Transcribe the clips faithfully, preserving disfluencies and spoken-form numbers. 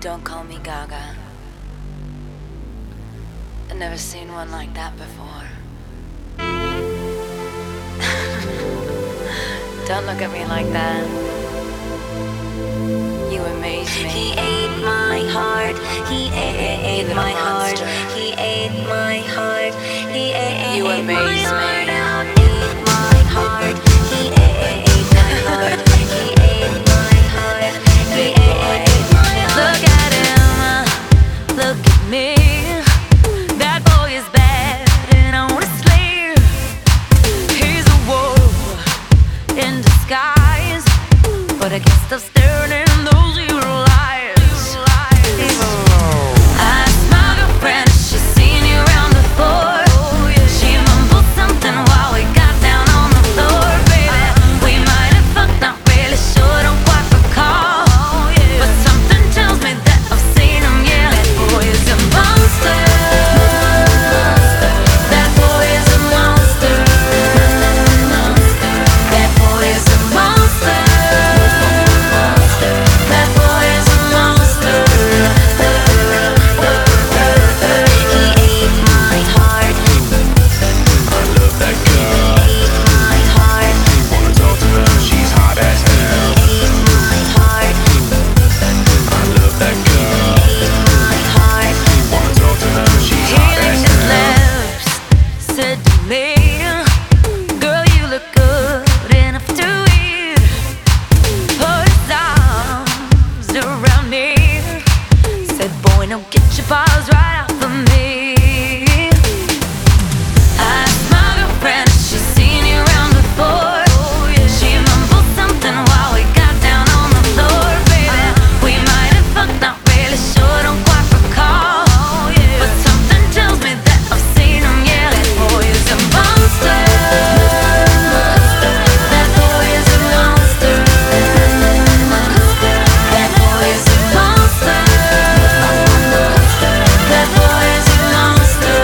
Don't call me Gaga. I've never seen one like that before. Don't look at me like that. You amaze me. He ate my heart. He ate my heart. He ate my heart. He ate You amaze me. Ate my heart. He ate my heart. He ate my heart. He ate my heart. Look at him. Look at me. That boy is bad and I wanna slay. He's a wolf in disguise, but I guess I'm staring in those evil eyes. I asked my girlfriend if she's seen you around before. She mumbled something while we got down on the floor, baby. We might have fucked, not really sure, don't quite recall. But something tells me that I've seen him, yeah. That boy is a monster. That boy is a monster. That boy is a monster. That boy is a monster. He ate my heart. I love that girl. Ate my heart. Wanna talk to her, she's hot as hell. Ate my heart. I love that girl. Ate my heart. Wanna talk to her, she's He hot as licked his hell. lips, said to me, "Girl, you look good enough to eat." Put his arms around me, said, "Boy, now get your paws right off of me." I asked my girlfriend if she's seen you around before. She mumbled something while we got down on the floor, baby. We might have fucked, not really sure, don't quite recall. But something tells me that I've seen him, yeah. That boy is a monster. That boy is a monster. That boy is a monster. That boy is a monster.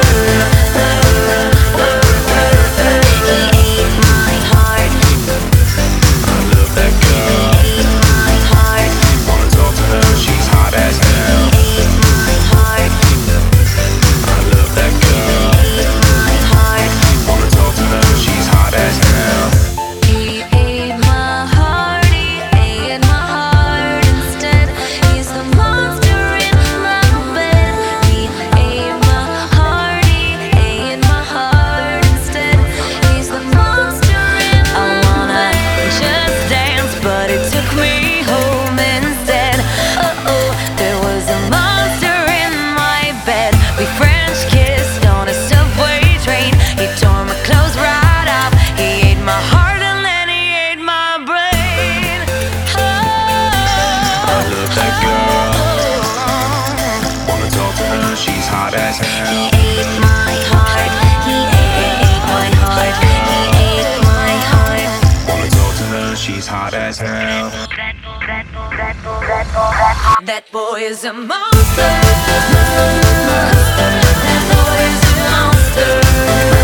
He ate my heart. I love that girl. Ate my heart. Wanna talk to her, she's hot as hell. Ate my heart. I love that girl. Ate my heart. Wanna talk to her, she's hot as hell. He ate my heart, he ate my heart instead. He's the monster in my bed. He ate my heart, he ate my heart instead. He's the monster in my bed. I wanna just dance, but it took me home instead. Uh oh, there was a monster in my bed. We French kissed on a subway train. He tore my clothes right off. He ate my heart and then he ate my brain. I love that girl. Wanna talk to her, she's hot as He hell. ate my heart. He ate my heart. He ate my heart. Wanna talk to her, she's hot as hell. That boy is a monster. That boy is a monster.